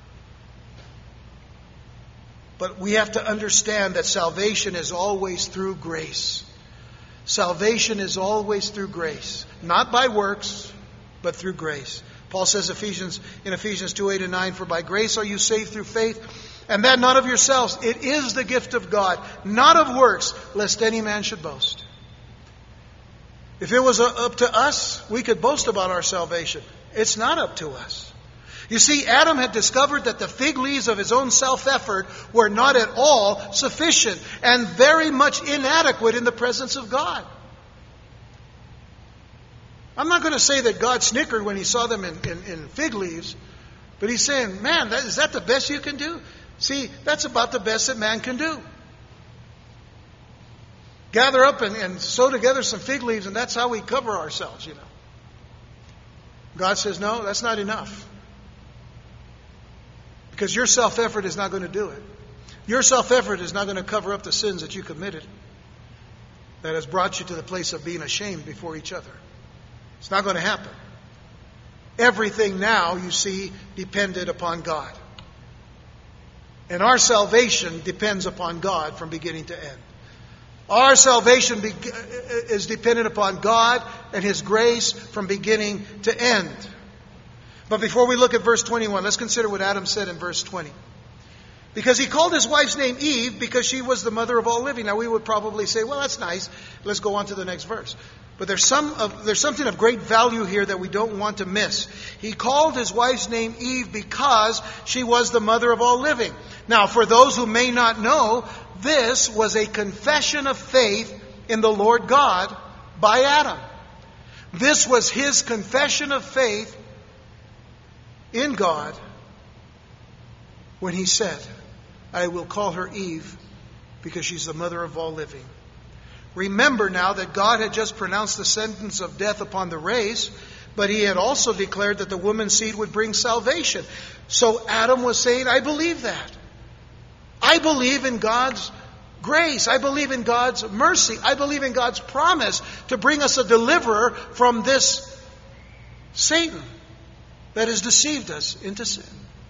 A: But we have to understand that salvation is always through grace. Salvation is always through grace. Not by works, but through grace. Paul says in Ephesians 2:8 and 9, for by grace are you saved through faith, and that not of yourselves. It is the gift of God, not of works, lest any man should boast. If it was up to us, we could boast about our salvation. It's not up to us. You see, Adam had discovered that the fig leaves of his own self-effort were not at all sufficient and very much inadequate in the presence of God. I'm not going to say that God snickered when He saw them in fig leaves, but He's saying, man, is that the best you can do? See, that's about the best that man can do. Gather up and sew together some fig leaves, and that's how we cover ourselves, you know. God says, no, that's not enough. Because your self-effort is not going to do it. Your self-effort is not going to cover up the sins that you committed that has brought you to the place of being ashamed before each other. It's not going to happen. Everything now, you see, depended upon God. And our salvation depends upon God from beginning to end. Our salvation is dependent upon God and His grace from beginning to end. But before we look at verse 21, let's consider what Adam said in verse 20. Because he called his wife's name Eve because she was the mother of all living. Now we would probably say, well, that's nice. Let's go on to the next verse. But there's something of great value here that we don't want to miss. He called his wife's name Eve because she was the mother of all living. Now, for those who may not know, this was a confession of faith in the Lord God by Adam. This was his confession of faith in God when he said, I will call her Eve because she's the mother of all living. Remember now that God had just pronounced the sentence of death upon the race, but He had also declared that the woman's seed would bring salvation. So Adam was saying, I believe that. I believe in God's grace. I believe in God's mercy. I believe in God's promise to bring us a deliverer from this Satan that has deceived us into sin.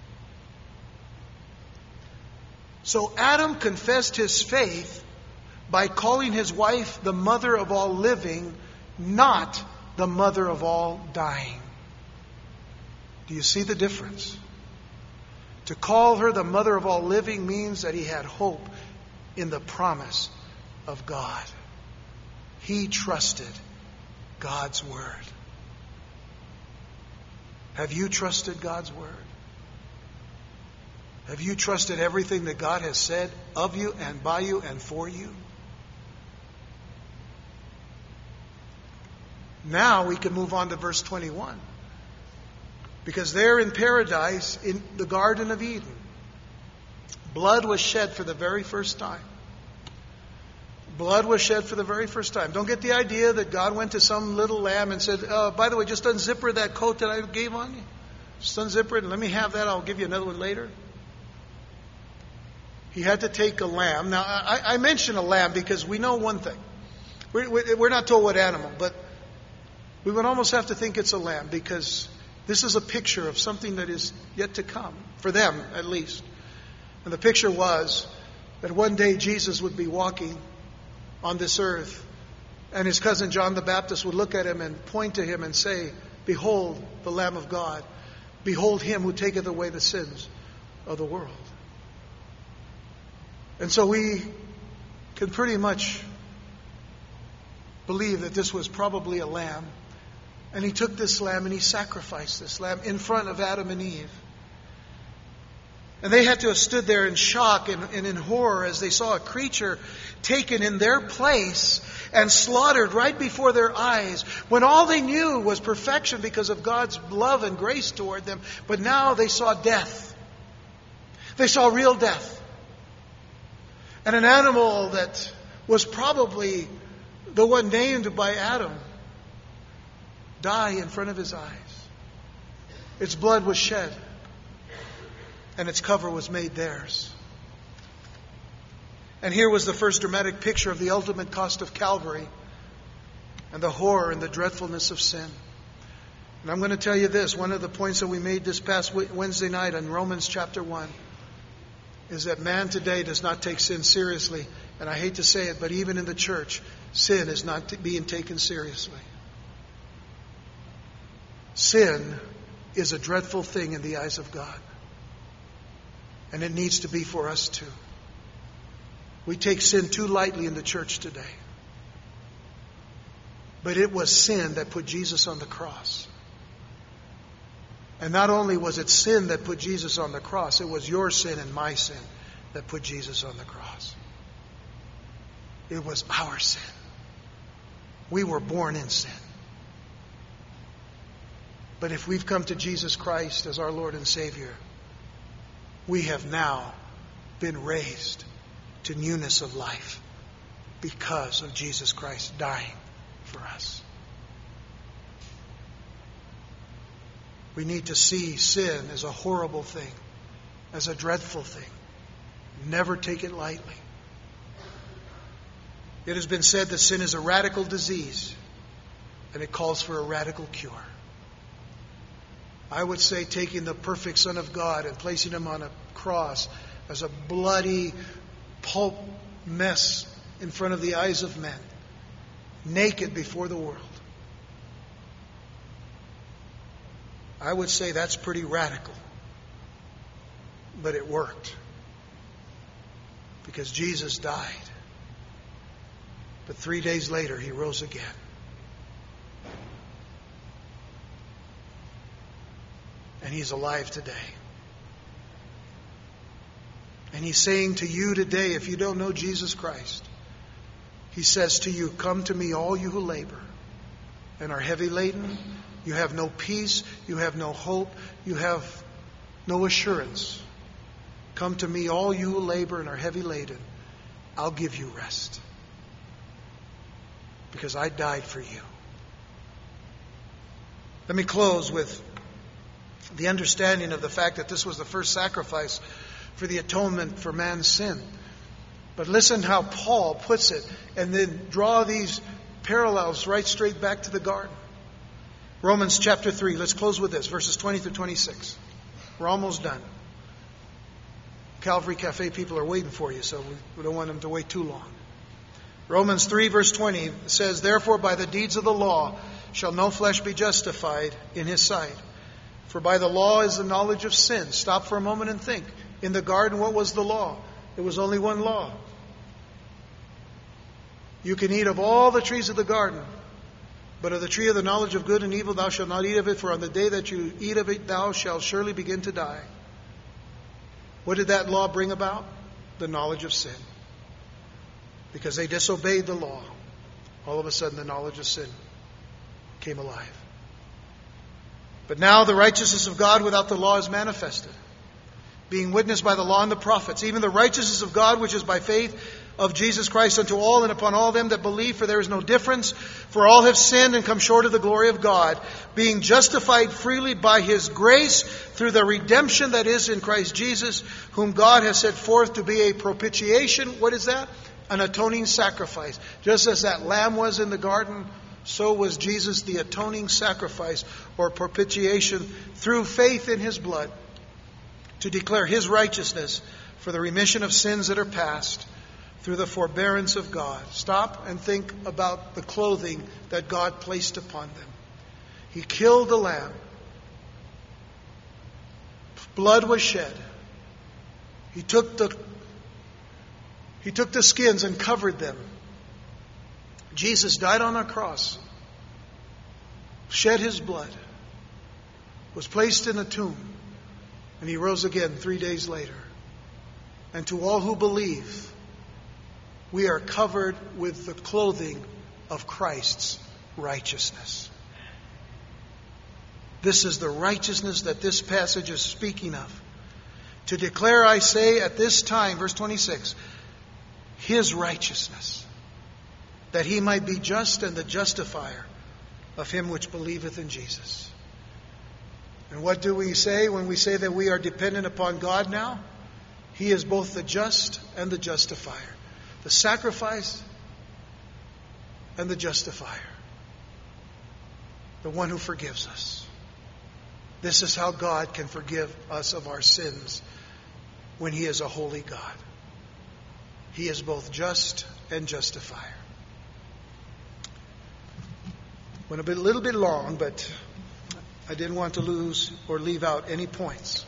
A: So Adam confessed his faith by calling his wife the mother of all living, not the mother of all dying. Do you see the difference? To call her the mother of all living means that he had hope in the promise of God. He trusted God's word. Have you trusted God's word? Have you trusted everything that God has said of you and by you and for you? Now we can move on to verse 21. Because there in paradise, in the Garden of Eden, blood was shed for the very first time. Blood was shed for the very first time. Don't get the idea that God went to some little lamb and said, by the way, just unzipper that coat that I gave on you. Just unzipper it and let me have that. I'll give you another one later. He had to take a lamb. Now, I mention a lamb because we know one thing. We're not told what animal, but we would almost have to think it's a lamb because this is a picture of something that is yet to come, for them at least. And the picture was that one day Jesus would be walking on this earth, and his cousin John the Baptist would look at him and point to him and say, "Behold the Lamb of God. Behold him who taketh away the sins of the world." And so we can pretty much believe that this was probably a lamb. And he took this lamb and he sacrificed this lamb in front of Adam and Eve. And they had to have stood there in shock and in horror as they saw a creature taken in their place and slaughtered right before their eyes, when all they knew was perfection because of God's love and grace toward them. But now they saw death. They saw real death. And an animal that was probably the one named by Adam die in front of his eyes. Its blood was shed, and its cover was made theirs. And here was the first dramatic picture of the ultimate cost of Calvary and the horror and the dreadfulness of sin. And I'm going to tell you this, one of the points that we made this past Wednesday night on Romans chapter 1 is that man today does not take sin seriously. And I hate to say it, but even in the church, sin is not being taken seriously. Sin is a dreadful thing in the eyes of God. And it needs to be for us too. We take sin too lightly in the church today. But it was sin that put Jesus on the cross. And not only was it sin that put Jesus on the cross, it was your sin and my sin that put Jesus on the cross. It was our sin. We were born in sin. But if we've come to Jesus Christ as our Lord and Savior, we have now been raised to newness of life because of Jesus Christ dying for us. We need to see sin as a horrible thing, as a dreadful thing. Never take it lightly. It has been said that sin is a radical disease, and it calls for a radical cure. I would say taking the perfect Son of God and placing him on a cross as a bloody pulp mess in front of the eyes of men, naked before the world. I would say that's pretty radical. But it worked. Because Jesus died. But 3 days later, he rose again. And he's alive today. And he's saying to you today, if you don't know Jesus Christ, he says to you, "Come to me, all you who labor and are heavy laden. You have no peace. You have no hope. You have no assurance. Come to me, all you who labor and are heavy laden. I'll give you rest. Because I died for you." Let me close with the understanding of the fact that this was the first sacrifice for the atonement for man's sin. But listen how Paul puts it, and then draw these parallels right straight back to the garden. Romans chapter 3. Let's close with this. Verses 20 through 26. We're almost done. Calvary Cafe people are waiting for you, so we don't want them to wait too long. Romans 3 verse 20 says, "Therefore by the deeds of the law shall no flesh be justified in his sight. For by the law is the knowledge of sin." Stop for a moment and think. In the garden, what was the law? There was only one law. You can eat of all the trees of the garden, but of the tree of the knowledge of good and evil thou shalt not eat of it, for on the day that you eat of it thou shalt surely begin to die. What did that law bring about? The knowledge of sin. Because they disobeyed the law, all of a sudden the knowledge of sin came alive. But now the righteousness of God without the law is manifested, being witnessed by the law and the prophets, even the righteousness of God which is by faith of Jesus Christ unto all and upon all them that believe, for there is no difference. For all have sinned and come short of the glory of God, being justified freely by His grace through the redemption that is in Christ Jesus, whom God has set forth to be a propitiation. What is that? An atoning sacrifice. Just as that lamb was in the garden, so was Jesus the atoning sacrifice or propitiation through faith in His blood, to declare His righteousness for the remission of sins that are past, through the forbearance of God. Stop and think about the clothing that God placed upon them. He killed the lamb. Blood was shed. He took the skins and covered them. Jesus died on a cross, shed His blood, was placed in a tomb, and He rose again 3 days later. And to all who believe, we are covered with the clothing of Christ's righteousness. This is the righteousness that this passage is speaking of. To declare, I say, at this time, verse 26, His righteousness, that He might be just and the justifier of him which believeth in Jesus. And what do we say when we say that we are dependent upon God now? He is both the just and the justifier. The sacrifice and the justifier. The one who forgives us. This is how God can forgive us of our sins when He is a holy God. He is both just and justifier. Went a little bit long, but I didn't want to lose or leave out any points.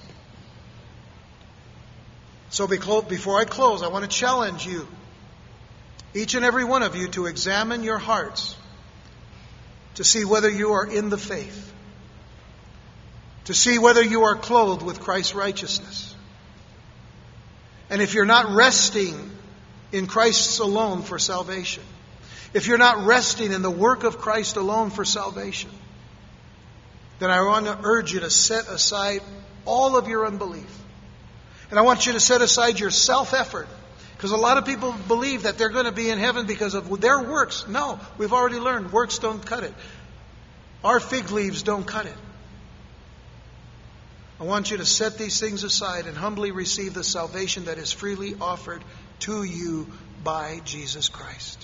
A: So before I close, I want to challenge you, each and every one of you, to examine your hearts to see whether you are in the faith, to see whether you are clothed with Christ's righteousness. And if you're not resting in Christ alone for salvation, if you're not resting in the work of Christ alone for salvation, then I want to urge you to set aside all of your unbelief. And I want you to set aside your self-effort. Because a lot of people believe that they're going to be in heaven because of their works. No, we've already learned works don't cut it. Our fig leaves don't cut it. I want you to set these things aside and humbly receive the salvation that is freely offered to you by Jesus Christ.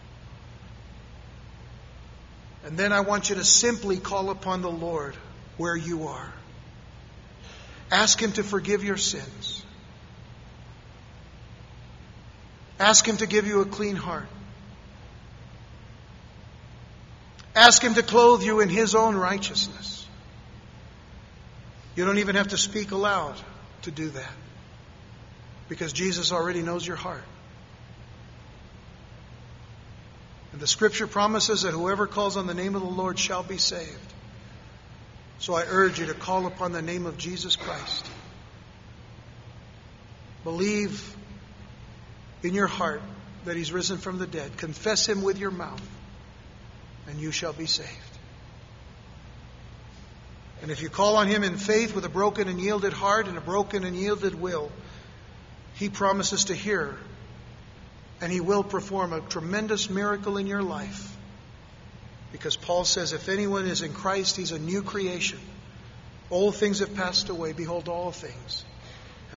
A: And then I want you to simply call upon the Lord where you are. Ask Him to forgive your sins. Ask Him to give you a clean heart. Ask Him to clothe you in His own righteousness. You don't even have to speak aloud to do that, because Jesus already knows your heart. And the Scripture promises that whoever calls on the name of the Lord shall be saved. So I urge you to call upon the name of Jesus Christ. Believe in your heart that He's risen from the dead. Confess Him with your mouth, and you shall be saved. And if you call on Him in faith with a broken and yielded heart and a broken and yielded will, He promises to hear, and He will perform a tremendous miracle in your life. Because Paul says, if anyone is in Christ, he's a new creation. Old things have passed away. Behold, all things